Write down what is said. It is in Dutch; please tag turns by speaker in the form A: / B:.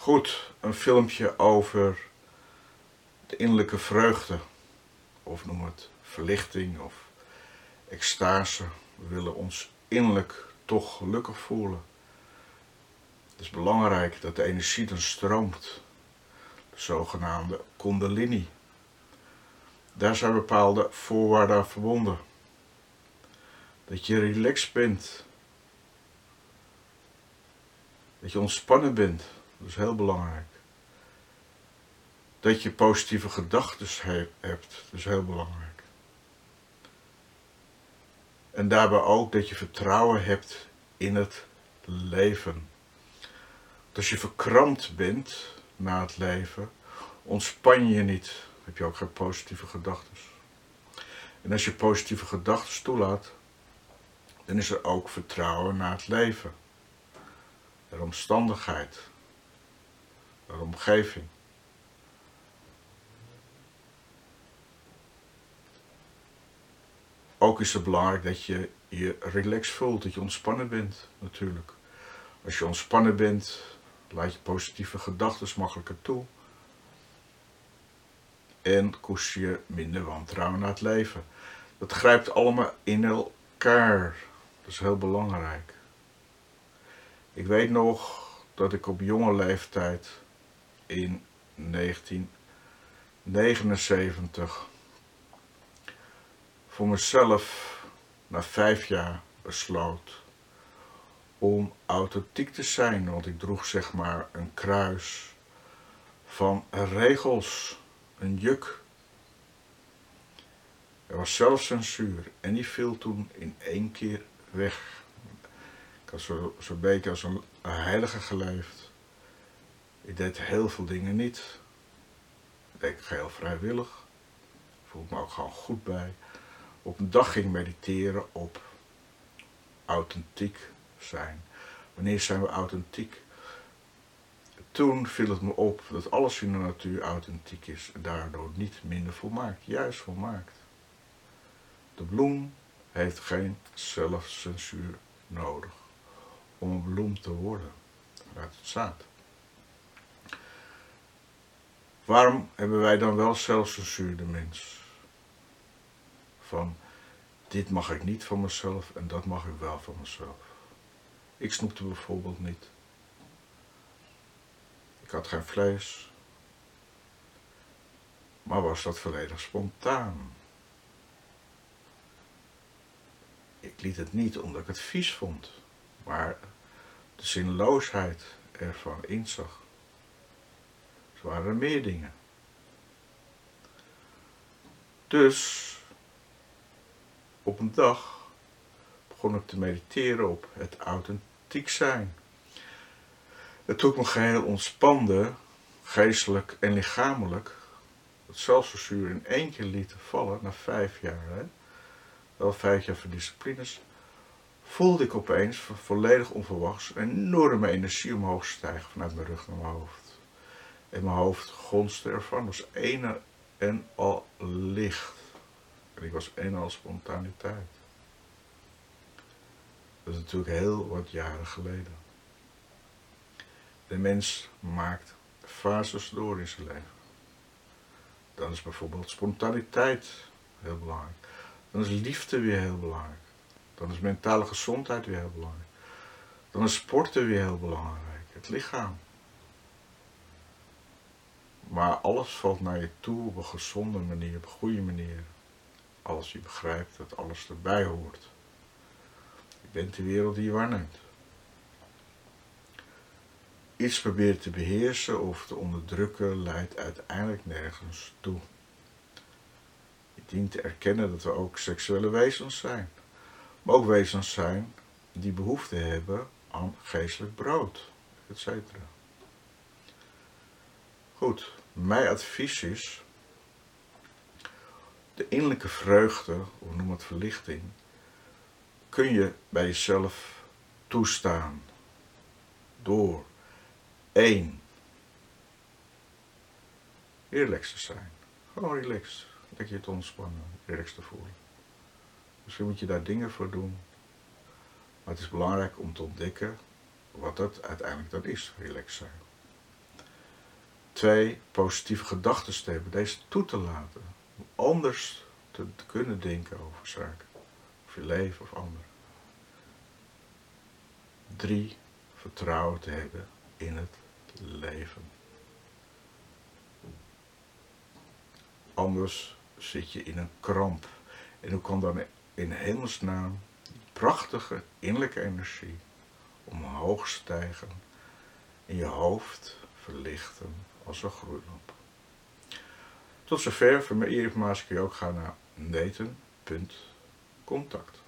A: Goed, een filmpje over de innerlijke vreugde, of noem het verlichting of extase. We willen ons innerlijk toch gelukkig voelen. Het is belangrijk dat de energie dan stroomt, de zogenaamde kundalini. Daar zijn bepaalde voorwaarden aan verbonden. Dat je relaxed bent, dat je ontspannen bent, dat is heel belangrijk. Dat je positieve gedachten hebt, dat is heel belangrijk. En daarbij ook dat je vertrouwen hebt in het leven. Als je verkrampt bent na het leven, ontspan je niet, heb je ook geen positieve gedachten. En als je positieve gedachten toelaat, dan is er ook vertrouwen naar het leven, naar de omstandigheid, naar de omgeving. Ook is het belangrijk dat je je relaxed voelt, dat je ontspannen bent natuurlijk. Als je ontspannen bent, laat je positieve gedachten makkelijker toe. En koester je minder wantrouwen naar het leven. Dat grijpt allemaal in elkaar. Dat is heel belangrijk. Ik weet nog dat ik op jonge leeftijd in 1979 voor mezelf na 5 jaar besloot om authentiek te zijn. Want ik droeg zeg maar een kruis van regels, een juk. Er was zelfcensuur en die viel toen in 1 keer weg. Ik had zo'n beetje als een heilige geleefd. Ik deed heel veel dingen niet. Dat deed ik geheel vrijwillig. Ik voelde me ook gewoon goed bij. Op een dag ging mediteren op authentiek zijn. Wanneer zijn we authentiek? Toen viel het me op dat alles in de natuur authentiek is en daardoor niet minder volmaakt, juist volmaakt. De bloem heeft geen zelfcensuur nodig om een bloem te worden vanuit het zaad. Waarom hebben wij dan wel zelfcensuur, de mens? Van dit mag ik niet van mezelf en dat mag ik wel van mezelf. Ik snoepte bijvoorbeeld niet. Ik had geen vlees. Maar was dat volledig spontaan? Ik liet het niet omdat ik het vies vond, maar de zinloosheid ervan inzag. Er waren meer dingen. Dus op een dag begon ik te mediteren op het authentiek zijn. Het toen ik me geheel ontspande, geestelijk en lichamelijk, het zelfcensuur in 1 keer liet vallen, na 5 jaar, wel 5 jaar van disciplines, voelde ik opeens volledig onverwachts een enorme energie omhoog stijgen vanuit mijn rug naar mijn hoofd. En mijn hoofd gonste ervan, was een en al licht. En ik was een en al spontaniteit. Dat is natuurlijk heel wat jaren geleden. De mens maakt fases door in zijn leven. Dan is bijvoorbeeld spontaniteit heel belangrijk. Dan is liefde weer heel belangrijk. Dan is mentale gezondheid weer heel belangrijk. Dan is sporten weer heel belangrijk. Het lichaam. Maar alles valt naar je toe op een gezonde manier, op een goede manier. Als je begrijpt dat alles erbij hoort. Je bent de wereld die je waarneemt. Iets proberen te beheersen of te onderdrukken leidt uiteindelijk nergens toe. Je dient te erkennen dat we ook seksuele wezens zijn. Maar ook wezens zijn die behoefte hebben aan geestelijk brood, etc. Goed, mijn advies is, de innerlijke vreugde, of noem het verlichting, kun je bij jezelf toestaan door 1. Relaxed te zijn. Gewoon relaxed. Lekker je te ontspannen, relaxed te voelen. Misschien moet je daar dingen voor doen. Maar het is belangrijk om te ontdekken wat dat uiteindelijk dan is, relaxed zijn. 2, positieve gedachten te hebben. Deze toe te laten. Om anders te kunnen denken over zaken. Of je leven of anderen. 3, vertrouwen te hebben in het leven. Anders zit je in een kramp. En hoe kan dan in hemelsnaam die prachtige innerlijke energie omhoog stijgen in je hoofd verlichten als een gloeilamp. Tot zover. Voor meer informatie kun je ook gaan naar Nathan.contact.